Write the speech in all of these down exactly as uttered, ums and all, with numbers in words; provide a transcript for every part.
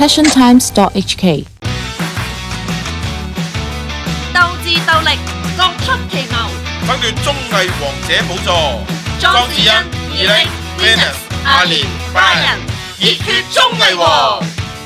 passion times dot h k。 鬥智鬥力，各出奇謀， 爭奪綜藝王者寶座。 莊子欣、二零、Venus、阿蓮、Brian，熱血綜藝王。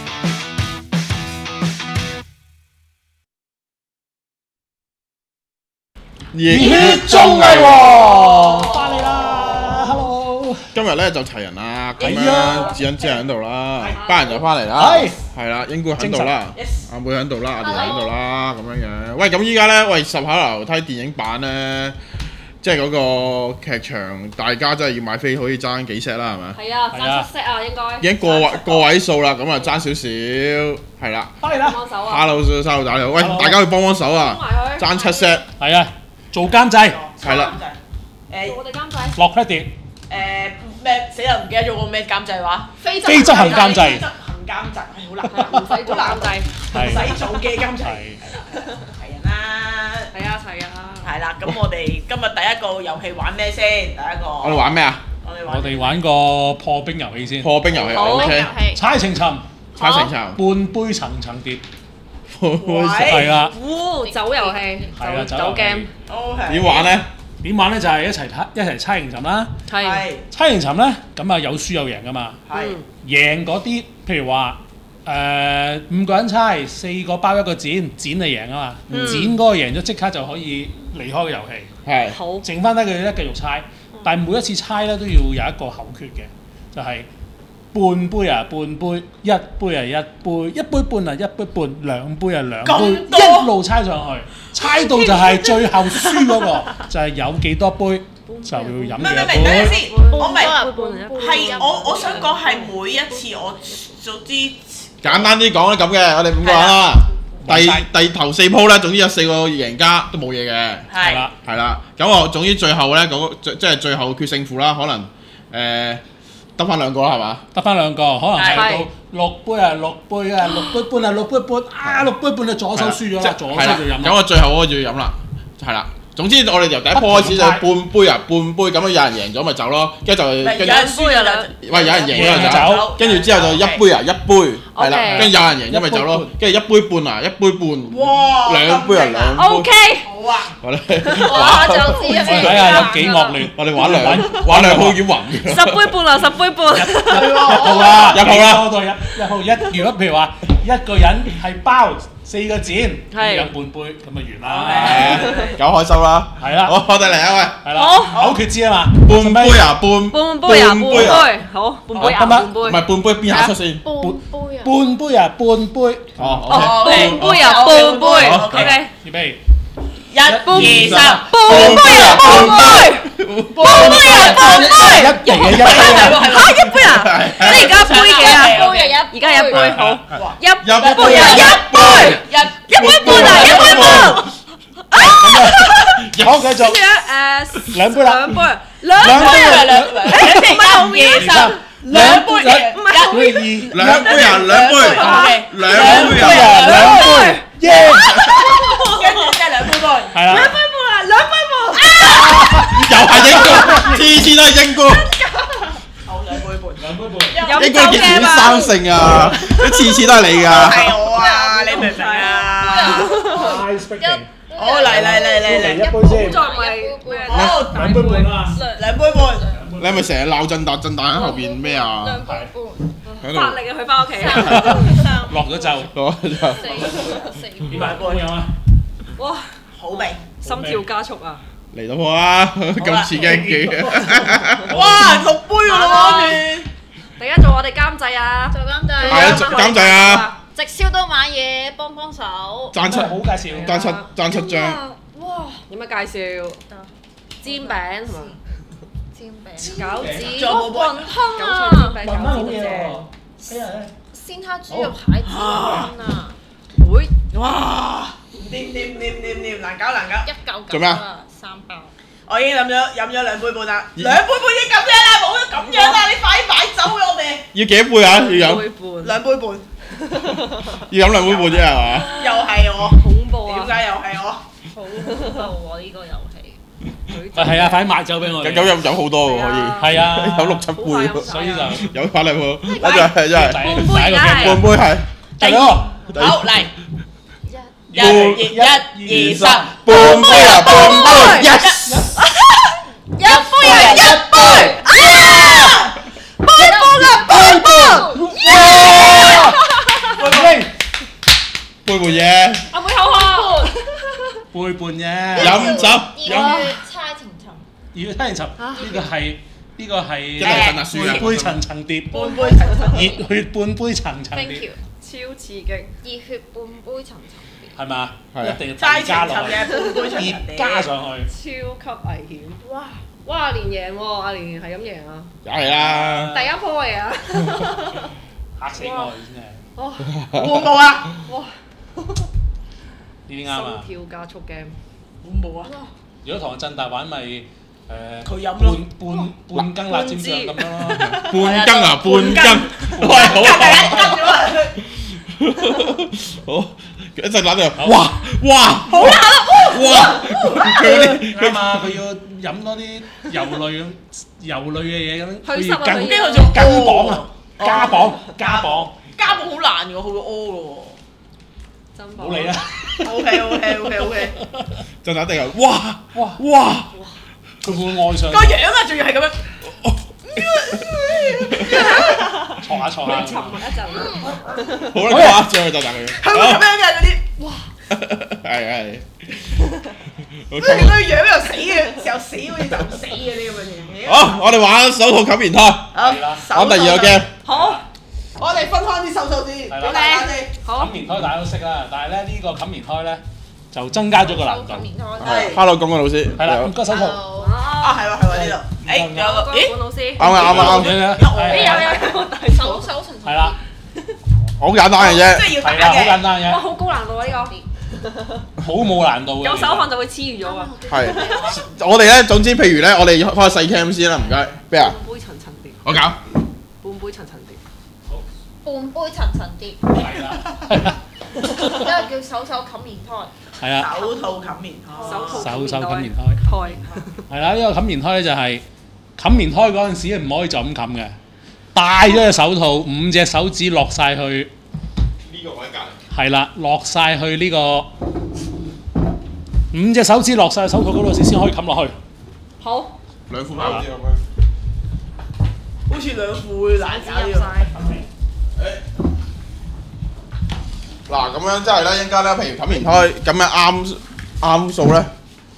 熱血綜藝王翻嚟啦 ，Hello！ 今日咧就齊人啦，咁係啊樣子欣姐喺度啦，班人就翻嚟啦， 係係啦，英姑喺度啦精神， 阿妹喺度啦，阿蓮喺度啦，咁樣樣。喂，咁依家咧，喂，十下樓梯電影版咧，即係嗰個劇場，大家真係要買飛，可以爭幾 set 啦，係咪？ 係啊，爭七 set 啊，應該已經個位個位數啦，咁啊爭少少，係啦。 翻嚟啦幫手啊！ Hello，細路仔你好，喂， Hello 大家去幫幫手啊， 幫埋佢爭七 set， 係啊，做監製係啦。 誒我哋監製落 credit， 誒咩死啦！唔記得咗個咩監製話？非非執行監製執行監製係好難， 唔使做監製， 唔使做嘅監製。 係係人啦， 係啊係啊， 係啦。咁我哋今日第一個遊戲玩咩先？第一個我哋玩咩啊？ 我哋玩我哋玩個破冰遊戲先， 破冰遊戲好 ，OK， 猜情尋， 猜成層， 半杯層層疊， 喂係啦， 烏酒遊戲， 係啊酒酒 game， ，OK。 點玩咧？ 點玩咧？就係一齊猜一齊猜情尋啦。 係係猜情尋咧，咁啊有輸有贏噶嘛。 係贏嗰啲，譬如話誒五個人猜，四個包一個剪，剪就贏啊嘛。 嗯剪嗰個贏咗，即刻就可以離開個遊戲。 係好剩翻低佢哋咧繼續猜，但係每一次猜咧都要有一個口訣嘅，就係、半杯啊半杯，一杯啊一杯，一杯半啊一杯半，兩杯啊兩杯， 咁多一路猜上去，猜到就係最後輸嗰、個就係有幾多杯就要飲唔係唔係唔係， 幾多等陣杯。 先，我明係係我我想講係每一次我總之簡單啲講咧咁嘅，我哋五個人啦。第第頭四鋪咧，總之有四個贏家都冇嘢嘅， 係係啦， 係啦。咁我總之最後咧嗰個即即係最後決勝負啦，可能誒得翻兩個啦，係嘛？ 得翻兩個，可能係係到六杯啊六杯啊六杯半啊六杯半啊六杯半就左手輸咗啦，左手係啦就飲啦。 咁我最後嗰個就要飲啦，係啦。總之我哋由第一鋪開始就半杯啊半杯咁樣，有人贏咗咪走咯，跟住就有跟住人輸有兩， 喂有人贏咗贏就就走走， 跟住之後就一杯啊一杯係啦， OK 跟住有人贏咗咪走咯，跟住一杯半啊一杯半， 哇兩杯啊兩杯。 ，OK， 好啊！ 我哋哇就知我哋睇下有幾惡劣。 我哋玩兩玩兩鋪已經暈嘅。 十杯半啦，十杯半， 一號啦， 一號啦多到一一號一。如果譬如話一個人係包四個剪， 係飲半杯咁咪完係啦。 啊，搞開心啦！ 係啦， 好，我哋嚟啊係啦， 好口訣知啊嘛。 喂，半杯啊半半杯啊，半杯，好，半杯啊， 得唔得半杯， 唔係半杯邊下出先？ 半杯啊，半杯。 哦哦， ，OK。 半杯啊，半杯好 ，OK， 預備。 一二三， 半杯啊，半杯，半杯啊，半杯。 一嚟嘅一杯啊。 嚇一杯啊！你而家杯幾啊？而家一杯好，一杯啊一杯， 一一杯半啊一杯半。 好，繼續跟住咧誒兩杯啦兩杯兩杯啊兩杯，誒唔係後面二三，兩杯嘅唔係後面二兩杯啊兩杯，兩杯杯啊， 啊，兩杯，耶！ 跟住即係兩杯杯。 係啦， 兩杯半啊兩杯半。 又係英哥，次次都係英哥， 好兩杯半。 兩杯半。 飲英哥酒點 game 啊！ 生性啊？你次次都係你㗎。 係我啊！你明唔明啊？ Ice breaking。 好嚟嚟嚟嚟嚟， 一杯先。 再唔係咩？ 好兩杯半啊。 兩杯半。 你係咪成日鬧震達震達喺後邊咩啊？喺度發力啊！佢翻屋企啊！ 落咗咒。 攞就點解咁樣啊？ 哇！ 好味。 心跳加速啊！ 嚟到我啊！咁刺激嘅， 哇！六杯㗎啦喎， 第一做我哋監製啊！ 做監製， 係啊做監製啊！ 直銷都買嘢，幫幫手。 爭出好介紹。 爭出爭出張， 哇！ 有咩介紹？煎餅同埋煎餅、 餃子、 仲有冇雲韭吞啊， 菜煎餅、餃聞翻好子正。 嘢喎。哎呀， 鮮蝦豬肉蟹子雲吞啊， 會哇！黏黏黏黏黏，難搞難搞。 一嚿做咩啊嚿啊，三包。 我已經飲咗飲咗兩杯半啦，兩杯半已經咁樣啦，冇得咁樣啦，你快啲擺走我哋。 要幾多杯啊？要飲杯半， 兩杯半， 要飲兩杯半啫係嘛？ 又係我， 恐怖啊！ 點解又係我？ 好恐怖喎！呢個遊戲係啊，快啲買酒俾我哋。 咁有有好多喎，可以係啊， 有六七杯喎， 所以就有法力喎，我就係真係第一個 game 半杯係第二個。 好嚟，一、一、二、三， 半杯啊，半杯 ，yes， 一杯啊，一杯，杯杯啊，杯杯， 喂喂， 杯杯嘢， 阿妹好好， 杯半啫。 飲酒飲， 月猜情尋， 熱聽尋呢個係呢個係一定係瞓下書啊半杯層層碟， 半杯陳陳， 熱血半杯層層 Thank 碟 you，， 超刺激， 熱血半杯尋尋碟， 係嘛？ 係啊一定要猜情加落去， 尋嘅半杯陳熱陳加上去。 超級危險！哇哇，阿蓮贏喎，阿蓮係咁贏啊！ 梗係啦， 第一波嚟啊！ 嚇死我真係， 哇恐怖啊！ 哇！ 呢啲啱啊！ 心跳加速 game， 恐怖啊！ 如果同阿振達玩咪誒佢飲咯半半半羹辣椒醬咁樣咯。 半羹啊，半羹，喂，好啊，好，一陣攬住，哇哇，好辣啊，哇，佢嗰啲啱啊！佢要飲多啲油類咁油類嘅嘢咁，佢去濕啊要跟佢跟住仲跟磅啊，加磅加磅， 家寶好難㗎，佢會屙㗎真唔好理啦。 喎。OK OK OK OK， 就一定係，哇哇哇， 佢會愛上個樣啊，仲要係咁樣。 坐下坐下。 沉默一陣， 好啦，誇張啊，就佢， 係會咁樣嘅嗰啲，哇！ 係係， 跟住佢個樣又死嘅，又死好似就死嘅啲咁嘅嘢。 好，我哋玩手套冚棉胎， 好， 玩第二個 game， 好，我哋分開啲手數先，俾係啦大家先。 好冚棉胎大家都識啦，但係咧呢個冚棉胎咧就增加咗個難度。 係，Hello，公安老師， 係啦，唔該手套。 啊，係喎係喎呢度，誒有個，咦？ 管老師， 啱啊啱啊啱， 有有誒有有有大手手手尋尋， 係啦， 好簡單嘅啫， 即係要打係啦，好簡嘅。 單嘅， 哇好高難度啊呢好冇難度個， 嘅。 有手份就會黐住咗啊！ 係，我哋咧總之譬如咧，我哋開個細 cam 先啦，唔該，咩啊？ 半杯層層碟， 我搞， 半杯層層碟， 半杯尋尋碟， 係啦， 因為叫手手冚棉胎， 係啊， 手套冚棉胎， 手套手手冚棉胎。 胎， 係啦，呢個冚棉胎咧就係冚棉胎嗰陣時唔可以就咁冚嘅，戴咗隻手套，五隻手指落晒去， 呢個位隔離。 係啦，落晒去呢個五隻手指落晒手套嗰度先先可以冚落去。 好， 兩副包啲咁樣。 好似兩副會難搞啲喎。 入晒， 嗱咁樣即係咧，一陣間咧，譬如冚棉胎咁樣啱啱數咧。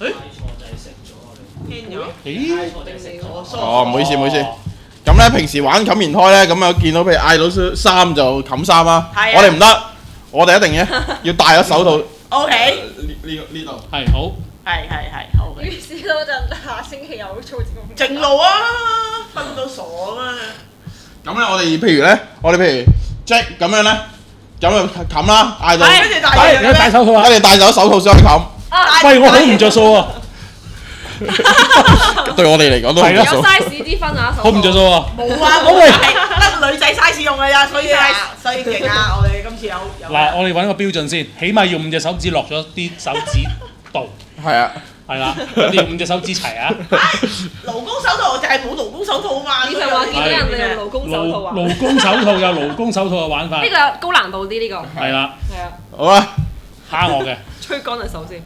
聽咗？ 咦？ 哦，唔好意思，唔好意思。咁咧，平時玩冚棉胎咧，咁啊見到譬如嗌到衫就冚衫啦。 係啊我哋唔得，我哋一定嘅，要戴咗手套。 O K， 呢呢個呢度。 係好， 係係係，好嘅。 於是嗰陣下星期又操節目， 正路啊，瞓到傻啊嘛。 咁咧，我哋譬如咧，我哋譬如 Jack 咁樣咧，咁就冚啦，嗌到。 跟住大係而家戴手套啊！ 我哋戴咗手套先可以冚。 喂，我好唔着數喎， 對我哋嚟講都係有着數。 size 之分啊，手好唔着數喎。 冇啊，冇係得女仔 size 用㗎咋，所以所以勁啊！我哋今次有有。 嗱，我哋揾個標準先，起碼要五隻手指落咗啲手指度， 係啊。 係啦，一定要五隻手指齊啊！ 勞工手套就係冇勞工手套啊嘛。 以上話見到人哋用勞工手套勞啊， 勞工手套有勞工手套嘅玩法， 呢個有高難度啲呢個， 係啦， 係啊， 好啊。 蝦我嘅， 吹乾隻手先，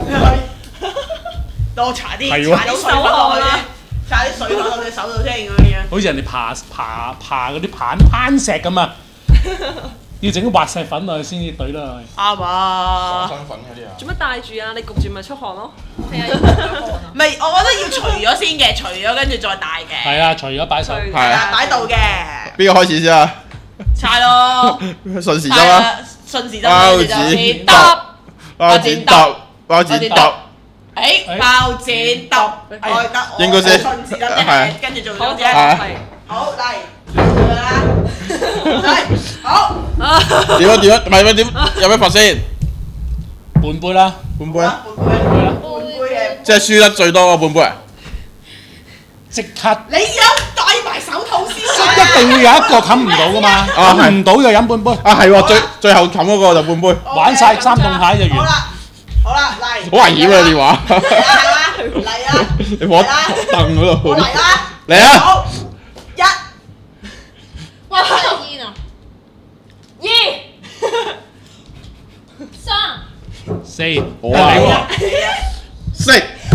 多搽啲係喎搽啲水粉落去先，搽啲水粉落隻手度先咁樣。 好似人哋爬爬爬嗰啲攀攀石咁啊！要整啲滑石粉落去先至懟落去。 啱啊！ 身份嗰啲啊。 做乜戴住啊？你焗住咪出汗咯。 係啊，要着汗啊。 唔係，我覺得要除咗先嘅，除咗跟住再戴嘅。 係啊，除咗擺手， 除係啊係擺度嘅， 邊個開始先啊？ 猜咯， 順時針啊！ 順時針包跟住就剪先揼揼。 包剪揼，包剪揼。 誒，包剪揼，我得我應該先順時針係嘅，跟住做好咗啫。 係係。 好嚟，做啦，嚟，好， 點啊點啊？唔係咩點？有咩罰先？ 半杯啦， 半杯啊！ 半杯，半杯嘅， 即係輸得最多嗰半杯啊！ 即刻你有戴埋手套先啊！ 一定會有一個冚唔到噶嘛， 啊冚唔到就飲半杯， 啊係喎，最最後冚嗰個就半杯， 玩晒三動牌就完。 好啦，好啦，嚟， 好危險啊電話！ 係嘛？ 嚟啊！ 你放喺凳嗰度。 我嚟啦！ 嚟啊！ 好，一、 哇！係煙啊！ 二三四， 我得你喎。 啊，四。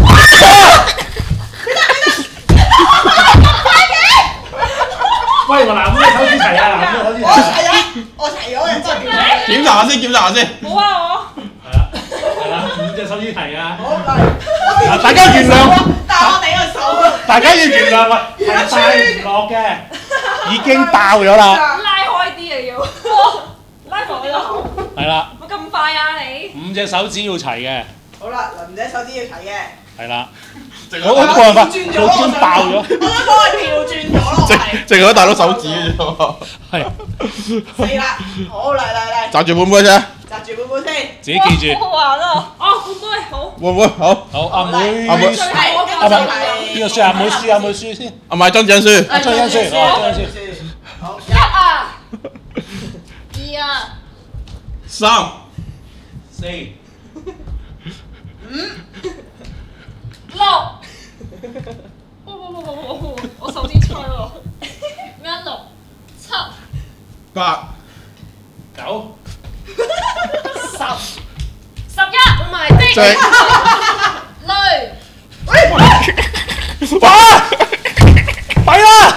喂，嗱，五隻手指齊啊！嗱，五隻手指我齊。 齊啊！我齊咗嘅真係。 檢查下先，檢查下先。 冇啊係啦，係啦，五隻手指齊啊！ 好嚟， 啊，大家原諒， 但係我哋個手啊， 大家要原諒啊，係帶唔落嘅，已經爆咗啦。 我，拉開啲啊要，拉埋個口， 係啦， 冇咁快啊你。 五隻手指要齊嘅， 好啦，林姐手指要齊嘅。 係啦。 我我冇辦法，佢轉咗， 已經爆咗。 我想講係調轉咗咯，係。 淨係嗰大佬手指嘅啫喎。 係， 四啦，好嚟嚟嚟， 揸住本杯先， 擲住本本先。 自己記住。 好好玩啊！哦，半杯好。 會唔會好？ 好，阿妹， 阿妹最後嗰阿妹， 個就係邊個輸？阿妹輸，阿妹輸先。 阿咪張子欣輸。 阿張欣輸，好，張欣輸。 好， 一啊， 二啊， 三。 四。 六。哇哇哇哇哇哇！我手指吹喎。 咩六七八。 九。 十。十一。唔係即正。 累哇！ 弊啦！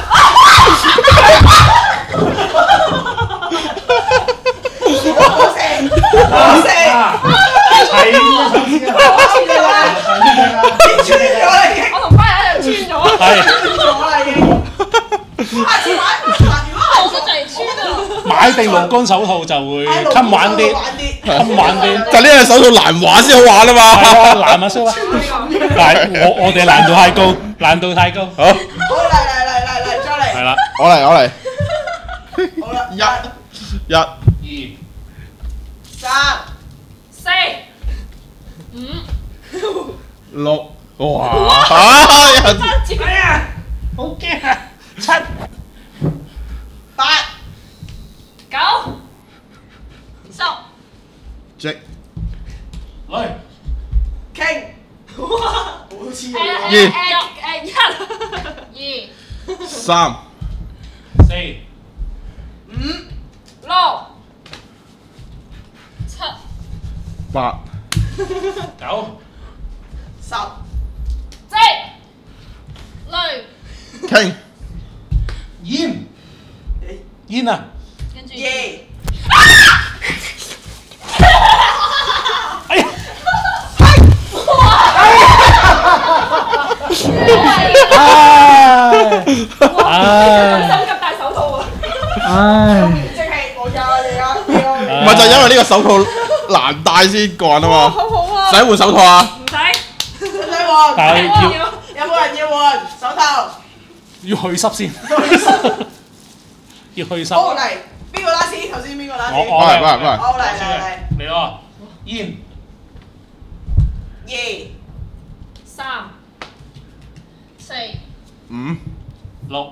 我成，我成， 係五隻手指啊！ 跌穿咗啦已經， 我同花友一樣穿咗。 係穿咗啦已經。下次玩，嗱如果我都就係穿啊！ 買定勞工手套就會係襟玩啲， 玩啲， 襟玩啲。 就呢隻手套難玩先好玩啊嘛。 係啊，難啊，識啦。但係我我哋難度太高，難度太高。 好， 好嚟嚟嚟嚟嚟再嚟， 係啦， 我嚟我嚟。 好啦， 一。一。 二。 三， 四。 六。哇！啊！人哎呀，好驚啊！七。 八， 九。 十直。 來。 傾，哇，好似誒喎， 誒誒誒一。 二三。 四。 五， 六。 七八。 九。 十， 即。 累傾。 煙。煙啊！ 跟住二， 哎呀！唉唉手咁戴手套啊！ 唉！ 即係我有啊你啊你啊， 唔係就係因為呢個手套難戴先慣啊嘛。 好好啊！ 使換手套啊？ 唔使。 使唔使換？ 但係要有冇人要換手套？ 要去濕先，要去濕。 好嚟，邊個拉先？頭先邊個拉先？ 我我喂喂喂好嚟嚟嚟， 嚟喎！煙。 二， 三。 四五。 六。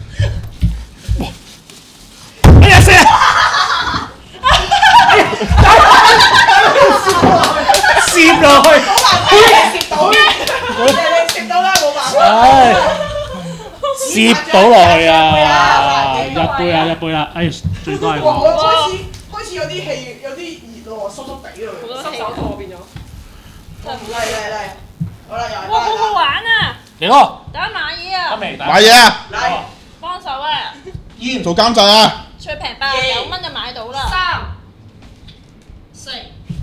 哎呀死啊！攝落去。 冇辦法，你攝到，你攝到啦，冇辦法。 唉，攝到落去啊！ 啊一杯啊，一杯啦！哎，最多係哇！ 我。 我開始開始有啲氣，有啲熱咯，濕濕地咯。 濕手套變咗。 嚟嚟嚟，好啦，又係哇！好好啦。 玩啊！ 嚟咯！ 打買嘢啊！ 得未？ 買嘢啊！ 嚟， 幫手啊！ 煙。 做監製啊！ 最平八十九蚊就買到啦。 三。 四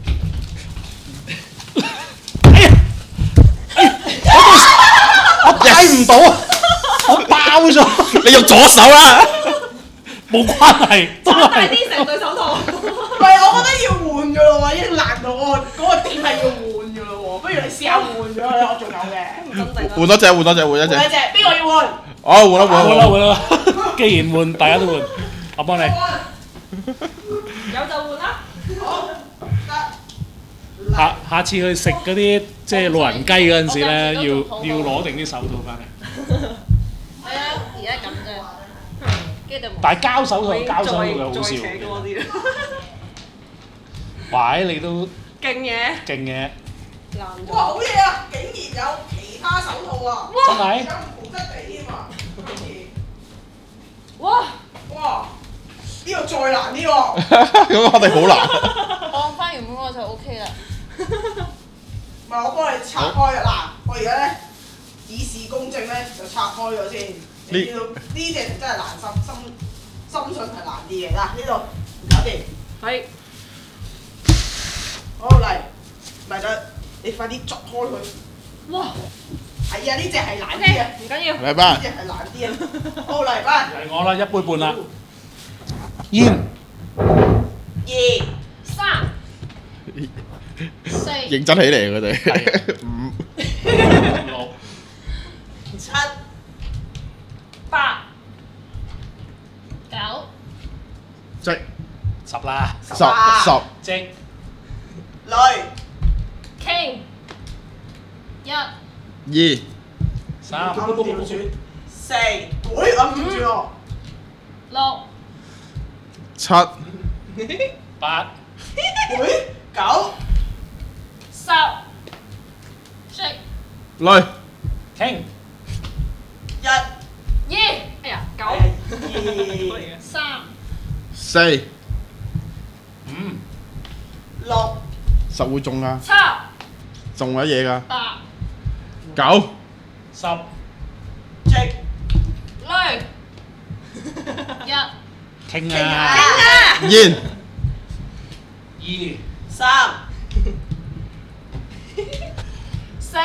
我睇唔到啊！我爆咗。 你用左手啦。 冇關係，都大係。 啲成對手套。 唔係，我覺得要換噶咯喎，已經爛到我嗰個點係要換噶咯喎，不如你試下換咗啦，我仲有嘅。 換多隻，換多隻，換一隻。 換一隻，邊個要換？ 哦，換啦換啦換啦換啦。 換啦！既然換，大家都換，我幫你。 有就換啦。 好，得。 下下次去食嗰啲即係老人雞嗰陣時咧，要要攞定啲手套翻嚟。 係啊，而家咁啫。跟住就冇。 但係膠手套膠手套又好笑。 啲。 喂，你都勁嘢。 勁嘅。 爛哇，好嘢啊！竟然有企其他手套啊！ 真係有毛質地添啊！ 哇！ 哇！呢個再難啲喎。 咁我哋好難。 放翻原本我就 O K 啦。 唔係我幫你拆開啊！嗱，我而家咧以示公正咧，就拆開咗先。你見到呢隻真係難深深深信係難啲嘅。嗱，呢度搞掂。 係。 好嚟，咪得你快啲捽開佢。 哇！ 係啊，呢隻係難 O 啲啊， K， 唔緊要。 嚟班呢隻係難啲啊。好嚟班。 係我啦，一杯半啦。煙。 二三。 四認真起嚟佢哋。五。 六。 七八。 九即十啦。 十十。 即。 女 King。 一二。 三。 啱調轉四，會啱調轉喎。 六七。 八。 會九十食女。 傾。 一二。哎呀，九。 二三四。 五。 六十會中㗎， 七。 中咗嘢㗎。 八九。 十。 直女。 一傾傾啊！ 啊！ 煙。 二。 三四。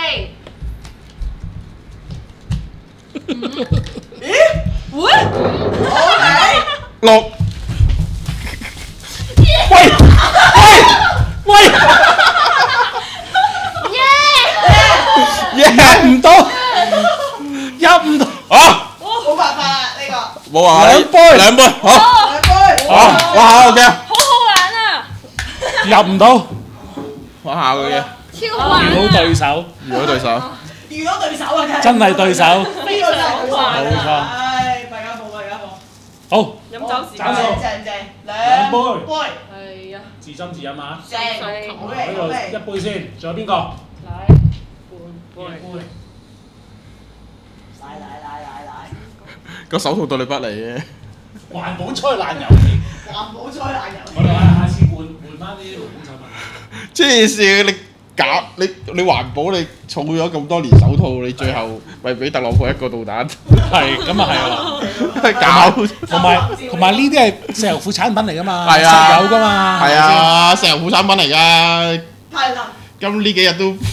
咦？ 會。 好嚟六。 喂喂喂！入唔到，入唔到啊！ 冇辦法啦呢個。 冇啊！ 兩杯兩杯，好， 兩杯。 好，哇好嘅， 好好玩啊！ 入唔到， 玩下佢嘅， 超好玩遇到對手， 遇到對手， 遇到對手啊！真係真係對手。 呢個真係對手啊！ 冇錯唉，大家好，大家好。 好， 飲酒時找數正正正， 兩杯杯。 係啊， 自斟自飲啊！ 正，好呢味好度味。 一杯先，仲有邊個？ 嚟半杯。 一杯。 嚟嚟嚟嚟嚟。 個手套對你不利嘅， 環保災難遊戲， 環保災難遊戲。 我哋下下次換換翻啲勞工產品。 黐線你搞你你環保你儲咗咁多年手套，你最後咪俾特朗普一個導彈， 係，咁啊係啊， 搞同埋同埋呢啲係石油副產品嚟噶嘛， 係啊石油噶嘛， 係啊，石油副產品嚟㗎， 係啦。 咁呢幾日都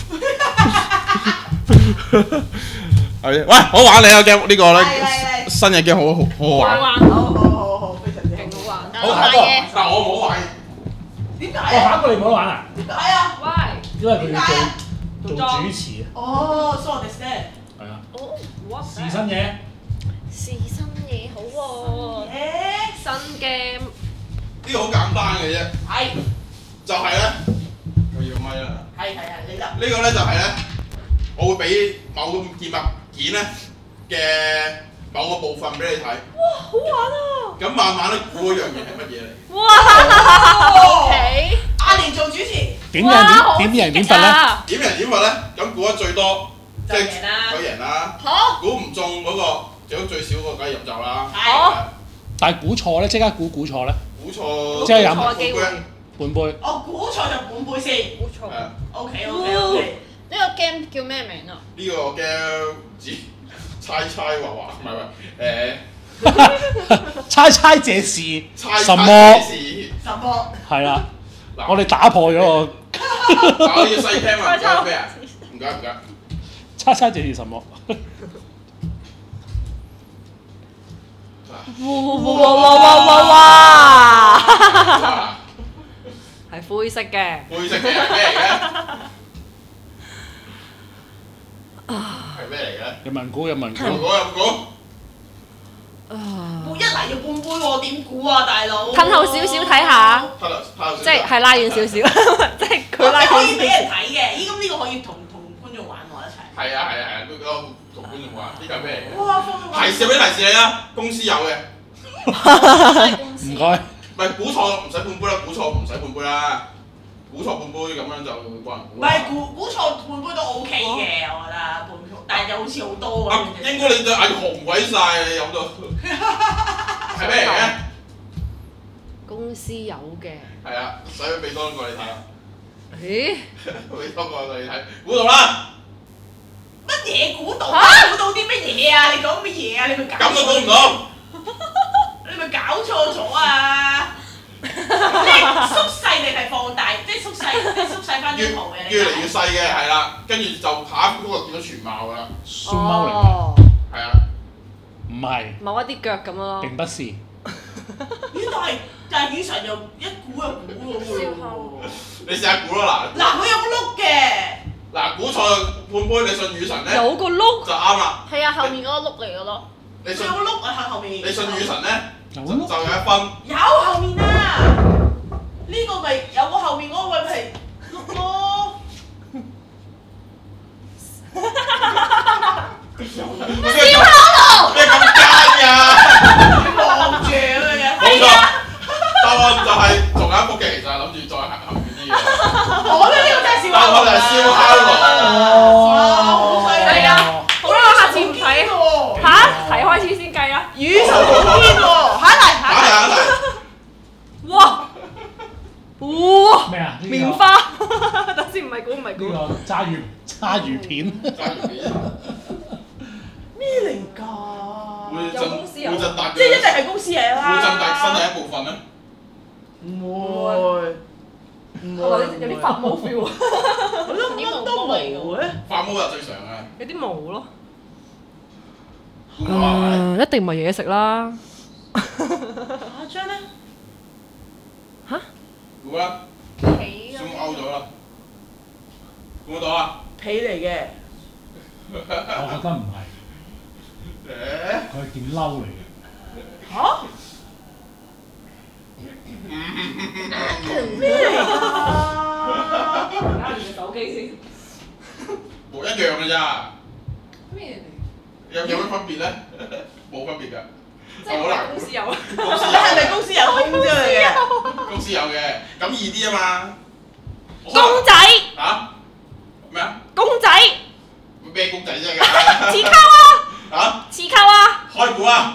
係，喂，好玩你個 game 呢個嚟嚟咧嚟新嘅 game 好好好好玩， 玩好好好好，非常之勁好玩。 好下一個， 但係我唔好玩。 我點解啊？ 下一個你唔好玩啊， 點解啊？ 喂， 因為佢要做做主持啊， 哦，so understand。 係啊， 哦，what？ 試新嘢， 試新嘢好喎。 誒， 新 game。 呢個好簡單嘅啫， 係就係咧，我要咪啦。 係係係，你啦。 呢個咧就係咧，我會俾某個件物件咧嘅某個部分俾你睇。 哇，好玩啊！ 咁慢慢咧估嗰樣嘢係乜嘢嚟？ 哇 OK。阿蓮做主持， 點人點點人點罰咧？ 點人點物咧？咁估得最多即係就贏啦佢贏啦。 好。 估唔中嗰個，獎最少嗰個梗係飲酒啦。 好。 但係估錯咧，即刻估估錯咧， 估錯即係飲半杯。 半杯。 我估錯就半杯先。 估錯。 係啊， OK OK OK。 呢個 game 叫咩名啊？ 呢個 game 只猜猜畫畫，唔係唔係誒。 猜猜這是猜什麼？ 猜事， 什麼？ 係啦， 嗱我哋打破咗個嗱我要細聽啊，唔該咩啊？唔該唔該。 猜猜這是什麼？ 哇哇哇哇哇哇！ 哇係灰色嘅。 灰色嘅係咩嚟嘅？係咩嚟嘅？ 有問估有問有冇估， 估有冇估？ 半一嚟要半杯喎，點估啊，大佬？ 褪後少少睇下， 睇落睇落即係係拉遠少少，即係佢拉遠可以俾人少少。 睇嘅，咦咁呢個可以同同觀眾玩喎一齊。 係啊係啊係啊，呢個同觀眾玩，呢個係咩嚟嘅？ 哇！方提示俾提示你啦，公司有嘅， 唔該。 唔係估錯唔使半杯啦，估錯唔使半杯啦。 估錯半杯咁樣就個人估唔係估估錯半杯都 O K 嘅，我覺得半杯，但係又好似好多咁。 啊，應該你對眼紅鬼晒，你飲到係咩嚟嘅？ 公司有嘅。 係啊，使唔使俾多個你睇啊？ 咦？ 俾多個你睇，估到啦！ 乜嘢估到啊？估到啲乜嘢啊？你講乜嘢啊？你咪搞咁都估唔到， 你咪搞錯咗啊！即係縮細定係放大？即係縮細，即係縮細翻啲圖嘅。 越嚟越細嘅係啦，跟住就下一幅就見到全貌㗎啦。 孫貓嚟嘅， 哦， 係啊， 唔係， 某一啲腳咁樣咯。 並不是。 咦？但係但係雨神又一估就估到喎。 你試下估啦嗱。 嗱，佢有個碌嘅。 嗱，估錯半杯，你信雨神咧有個碌。 就啱啦。 係啊，後面嗰個碌嚟嘅咯。 你信有個碌喺後面。 你信雨神咧就就有有碌一分。 有後面啊！呢個咪有個後面嗰個咪係碌咯。 燒烤爐咩咁奸㗎？ 望住咁樣。 冇錯，答案就係仲有一幅嘅，其實係諗住再行後面啲嘅。 我覺得呢個真係燒答烤爐。 案就係燒烤爐。 哇！好犀利啊！ 好啦，下次唔睇喎。 嚇，睇開始先計啦。 雨神好天喎！下一題， 打嚟下一題。 打嚟。 哇！哇！ 咩啊？呢個棉花，等先，唔係估唔係估。 呢個炸魚炸魚片。 揸住片。 咩嚟㗎？ 會有公司有震會震達即係一定係公司嚟啦。 會震達身體一部分咧。 唔會。唔係咪有啲發毛 feel 啊？ 我都乜都冇嘅。 發毛就最常嘅。 有啲毛咯。 估唔到係咪？ 一定唔係嘢食啦。 阿張咧？ 嚇？ 估啦， 皮算勾咗啦。估唔到啊？ 皮嚟嘅。 我覺得唔係， 誒？ 佢係件褸嚟嘅。 嚇？咩嚟㗎？ 揸住個手機先。 冇一樣嘅咋。 咩有有咩分別咧？冇分別㗎。 即係好難公司有。 公司你係咪公司有空啫嚟嘅？ 公司有嘅，咁易啲啊嘛。 公仔， 嚇？咩啊？ 公仔， 咩公仔啫㗎？ 刺扣啊！ 嚇？ 刺扣啊！ 開估啊！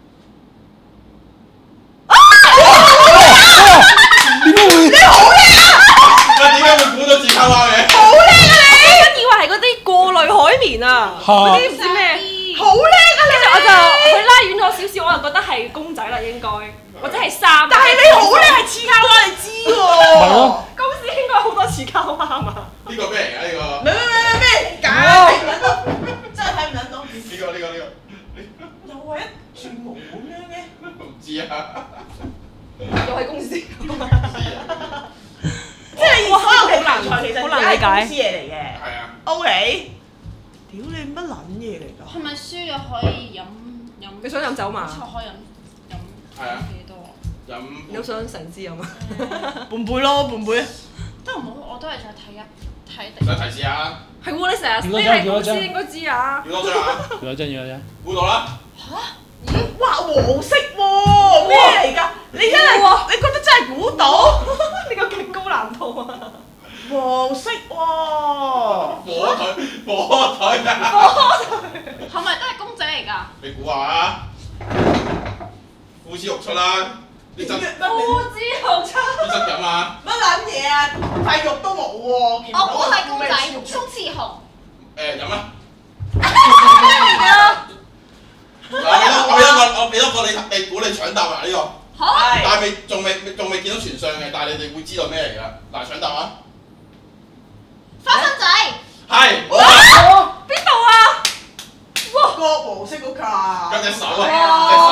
點解會？ 喂，點解會估到自溝蛙嘅？ 好叻啊你！我以為係嗰啲過濾海綿啊，嗰啲唔知咩。 好叻啊你！ 跟住我就佢拉遠咗少少，我就覺得係公仔啦應該，或者係衫。 但係你好叻係刺卡蛙，你知喎。 係咯。 公司應該好多刺扣蛙嘛。 呢個咩嚟㗎？呢個？ 咩咩咩咩假睇唔撚到，真係睇唔撚到。 呢個呢個呢個。 又係一串毛咁樣嘅。 唔知啊。 又係公司。 唔知啊。 即係所有嘅題材其實好難理解係公司嘢嚟嘅。 係啊。 O K。屌你乜撚嘢嚟㗎？ 係咪輸咗可以飲飲？ 你想飲酒嘛？ 錯可以飲飲係啊。 幾多？ 飲。 你都想成支飲啊？ 半杯咯，半杯。 都唔好，我都係再睇一睇想提示下。 係喎，你成日幾多你係張幾多張公司應該知啊。 要多張啊？ 要一張要一張。 估到啦。 哇，黃色喎，咩嚟㗎？你真係你覺得真係估到？ 呢個勁高難度啊！ 黃色喎。 火腿，火腿啊！ 係咪都係公仔嚟㗎？ 你估下啊？呼之欲出啦！你真你呼之欲出。 真飲啊？ 乜撚嘢啊？塊肉都冇喎，見唔到我估係公仔， 咩肉出鬆弛熊。 誒飲啊！ 咩嚟㗎？ 嗱，我俾多個，我俾多個你，你估你搶答啊呢個。 嚇！ 但係未仲未仲未見到全相嘅，但係你哋會知道咩嚟㗎？嗱，搶答啊！ 花生仔。 係。 邊度啊？ 個黃色嗰架。 跟隻手啊， 哇隻手。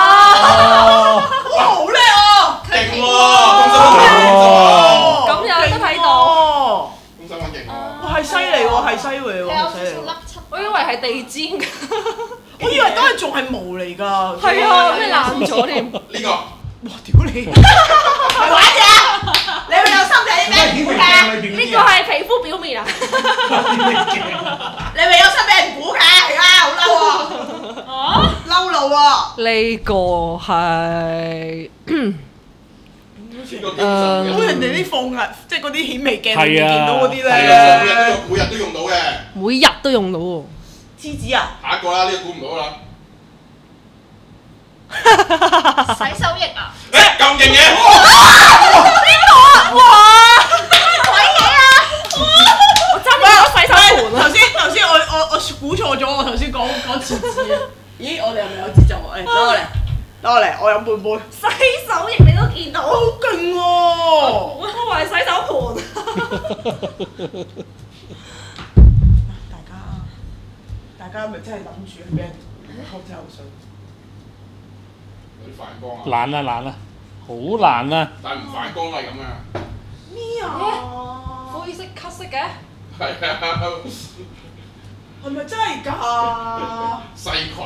哇，好叻啊！ 勁喎！公心穩勁喎！ 咁又有得睇到。 公心穩勁喎！ 哇，係犀利喎，係犀利喎， 係有係犀利喎。 少少粒漆。 我以為係地氈㗎。 我以為都係仲係毛嚟㗎。 係啊，咩爛咗添？ 呢個哇！屌你！係玩嘢啊！你咪有心睇咩估㗎？ 呢個係皮膚表面啊！ 你咪有心俾人估㗎？而家好嬲啊！嬲怒啊！ 呢個係呢個好人哋啲放啊，即係嗰啲顯微鏡裏面係啊見到嗰啲係啊，每日咧。 都每日都用到嘅。 每日都用到喎。 廁紙啊！ 下一個啦，呢個估唔到啦。 洗手液啊！ 誒咁勁嘅！ 我爭啲攞洗手盤啊！ 頭先頭先我我我估錯咗，我頭先講講廁紙啊！咦，我哋係咪有節奏啊？誒，攞我嚟，攞我嚟，我飲半杯。 洗手液你都見到， 好勁喎！ 我話洗手盤。 大家大家咪真係諗住俾人喝口水。 有啲反光啊！ 難啊難啊，好難啊！ 但係唔反光都係咁啊！ 咩啊？ 灰色、黑色嘅。 係啊， 係咪真係㗎？ 細菌。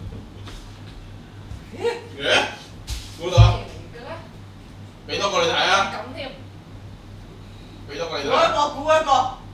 誒？估到啊？俾多個你睇啊！ 咁添。 俾多個你估一睇。 個，估一個。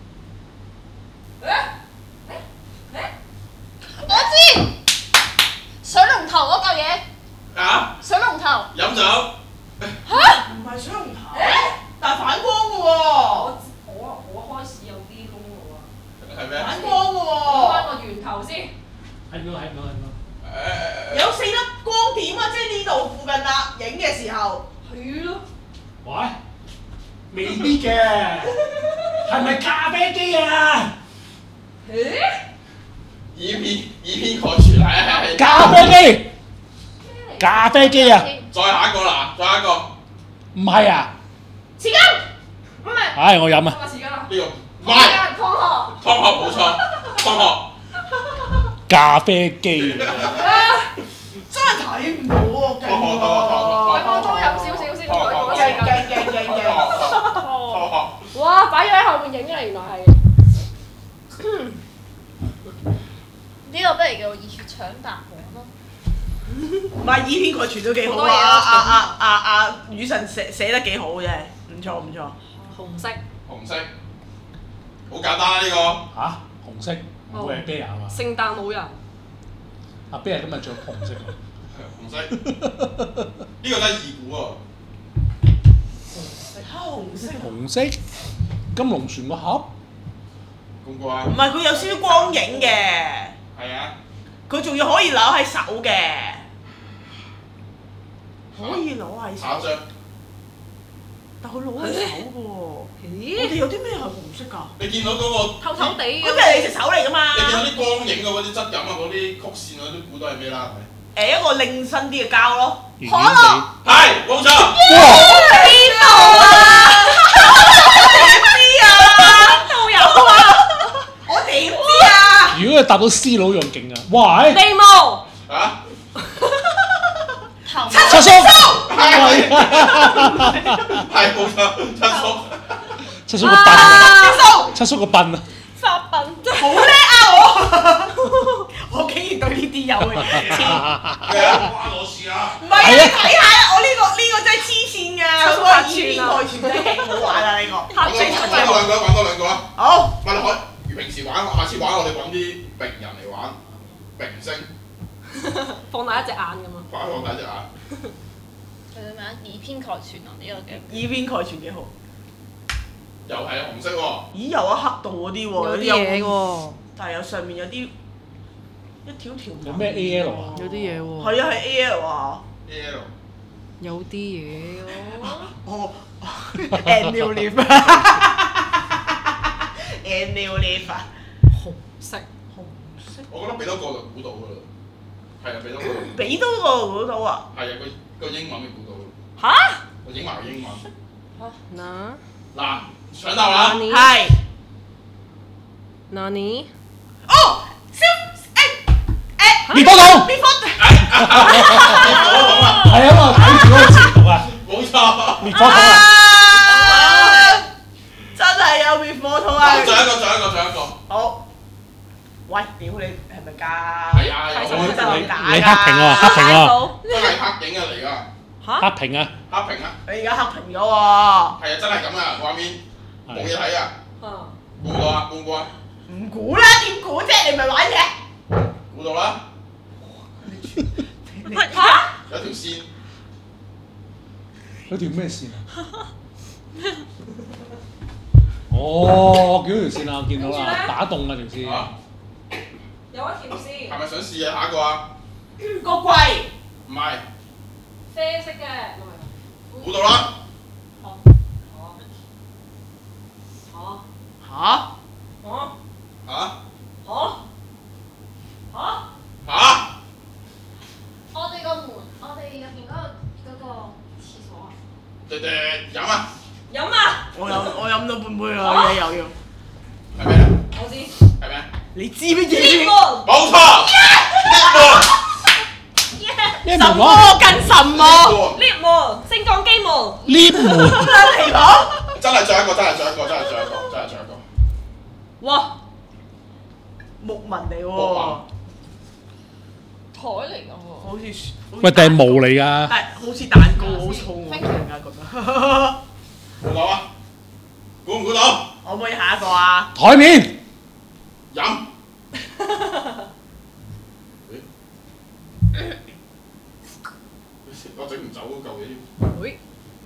我知。水龍頭嗰嚿嘢。 啊？ 水龍頭。 飲酒。 唔係水龍頭，但係反光嘅喎。 我我我開始有啲窿路啊。 係咩？ 反光嘅攞翻喎。 個源頭先。 係唔到係唔到係唔到。 誒有四粒光點啊！即係呢度附近啦，影嘅時候。 係咯。 喂，未必嘅，係咪咖啡機啊？ 誒？ 以偏以偏概全係係係。 咖啡機，咖啡機啊？ 再下一個啦，再下一個。 唔係啊？ 匙羹。唔係。 唉，我飲啊！ 係咪匙羹啊？ 呢個唔係係啊，放學。 湯殼冇錯，湯殼。 咖啡機。 真係睇唔到喎，勁喂，我多飲少少先，佢講匙羹。 勁勁勁勁！ 哦。哇！擺咗喺後面影嘅，原來係。呢個不如叫二血搶白黃咯。 唔係以偏概全都幾好啊！ 好多嘢啊都啊啊啊！雨神寫寫得幾好啫，唔錯唔錯。 紅色。 紅色。好簡單啦呢個。 嚇？紅色唔會係啤牙嘛？ 聖誕老人。 阿啤牙今日着紅色喎。 紅色。呢個真係易估喎。 紅色。 紅色金龍船個盒。 估唔估啊？ 唔係佢有少少光影嘅， 係啊。 佢仲要可以攞喺手嘅，可以攞喺手， 下一張。 但佢攞喺手嘅喎。我哋有啲咩係紅色㗎？ 你見到嗰個透透地嘅。 嗰啲係你隻手嚟㗎嘛？ 你見到啲光影嘅嗰啲質感啊，嗰啲曲線啊，都估到係咩啦？係咪？ 誒一個靚身啲嘅膠咯。 圓圓地。 係，冇錯。 邊度啊？點知啊？ 都有啊！ 我點知啊？ 如果佢答到 C 佬用勁啊！哇！誒地毛。 啊？ 頭。 七叔。 係係冇錯，七叔。 七叔個笨啊！七叔個笨啊！ 發笨真係。 好叻啊我！我竟然對呢啲有嘅黐。 咩啊？關我事啊！ 唔係啊！你睇下我呢個呢個真係黐線㗎，所以以偏概全真係幾好玩啊！呢個。 揾多兩個，揾多兩個啊！ 好。 咪可如平時玩，下次玩我哋揾啲名人嚟玩，明星， 放大一隻眼咁啊！ 放放大隻眼。 佢點樣以偏概全啊？呢個嘅。 以偏概全幾好。 又係紅色喎。 咦？有一黑度嗰啲喎， 有啲嘢喎， 但係有上面有啲一條條。 有咩 A L 啊？ 有啲嘢喎， 係啊，係 A L 啊。 A L。 有啲嘢喎。 哦。Annual leave。Annual leave 啊。 紅色。 紅色。 我覺得俾多個就估到㗎啦。係啊，俾多個。 俾多個估到啊！ 係啊，個個英文嘅估到。 嚇？ 我影埋個英文。 嗱嗱，搶答啦！ 係。 ，Nani？ 哦，消誒誒。 滅火筒。 滅火筒。 係啊嘛，睇住嗰個字讀啊！ 冇錯。 滅火筒啊！ 真係有滅火筒啊！ 仲有一個，仲有一個，仲有一個。 好。喂，屌你係咪㗎？ 係啊，有真係你假㗎？ 你黑屏喎，黑屏喎， 真係黑影啊嚟㗎， 黑屏啊！ 黑屏啊！ 你而家黑屏咗喎。 係啊，真係咁啊，畫面冇嘢睇啊！ 啊！ 估到啊，估唔估啊？ 唔估啦，點估啫？你咪玩嘢。 估到啦！ 嚇？ 有條線。 嗰條咩線啊？哦，幾條線啊？我見到啦，打洞啊條線。 有一條線。 係咪想試下一個啊？ 個櫃。 唔係。 啡色嘅。 估到啦。 嚇？ 嚇？ 嚇？嚇？ 嚇？ 我哋個門，我哋入邊嗰個嗰個廁所啊。 爹爹飲啊！ 飲啊！我飲我飲到半杯啦，嘢又要。 係咩啊？ 我知。 係咩？ 你知乜嘢？ 冇錯。 咩什麼跟什麼 lift 門、升降機門。 lift 門。 嚟講。 真係最後一個，真係最後一個，真係最後一個，真係最後一個。 哇！木紋嚟喎。 木紋。 台嚟㗎喎。 好似喂，定係毛嚟㗎？ 但係好似蛋糕，好重喎，突然間覺得。 估到啊？估唔估到？ 可唔可以下一個啊？ 台面。 飲。我整唔走嗰嚿嘢添。 會。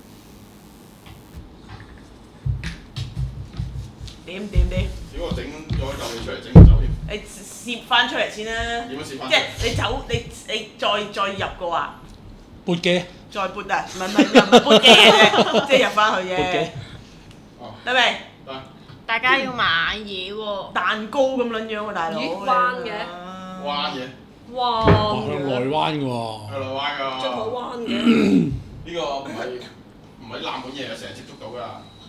點點點？ 如果我整咗嚿嘢出嚟，整唔走添。 你攝翻出嚟先啦。 點樣攝翻？ 即係你走，你你再再入嘅話。 撥機。 再撥啊！唔係唔係唔係撥機嘅啫，即係入翻去啫。 撥機。 哦。得未？ 得。 大家要買嘢喎。 蛋糕咁撚樣喎，大佬。 咦？彎嘅。 彎嘅。 哇！ 向內彎嘅喎。 向內彎㗎。 最好彎嘅。 呢個唔係唔係冷門嘢，成日接觸到㗎。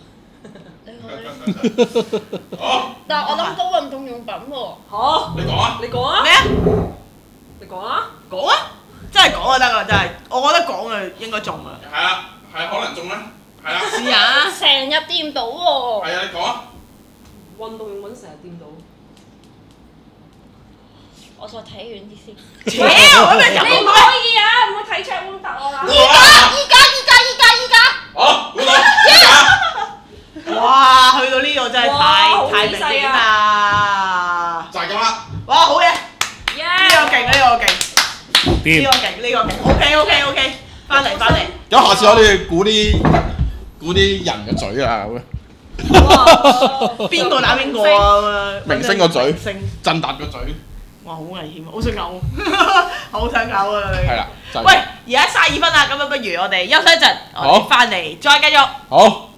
好。 但係我諗到運動用品喎。 嚇！ 你講啊！ 你講啊！ 咩啊？ 你講啊！ 講啊！真係講就得㗎，真係。我覺得講嘅應該中啊。 係啊，係可能中啦。係啦。 試下。 成日掂到喎。 係啊，你講啊！ 運動用品成日掂到。我再睇遠啲先。 屌，咁咪入你唔可以啊！唔好睇窗咁答我啦。 估到啦！ 依家依家依家依家。 好，估到。 哇！去到呢個真係哇太好太明顯仔細啊啦！ 就係咁啦。 哇！好嘢！呢耶！ 個勁，呢個勁，呢掂。 個勁，呢個勁。OK OK OK，翻嚟翻嚟。 咁下次我哋估啲估啲人嘅嘴啊！ 邊個打邊個啊？ 明星個嘴明星。 震達個嘴。 哇！好危險，好想嘔，好想嘔啊！你係啦。就係咁喂，而家卅二分啦，咁啊，不如我哋休息一陣，我哋好翻嚟再繼續。 好。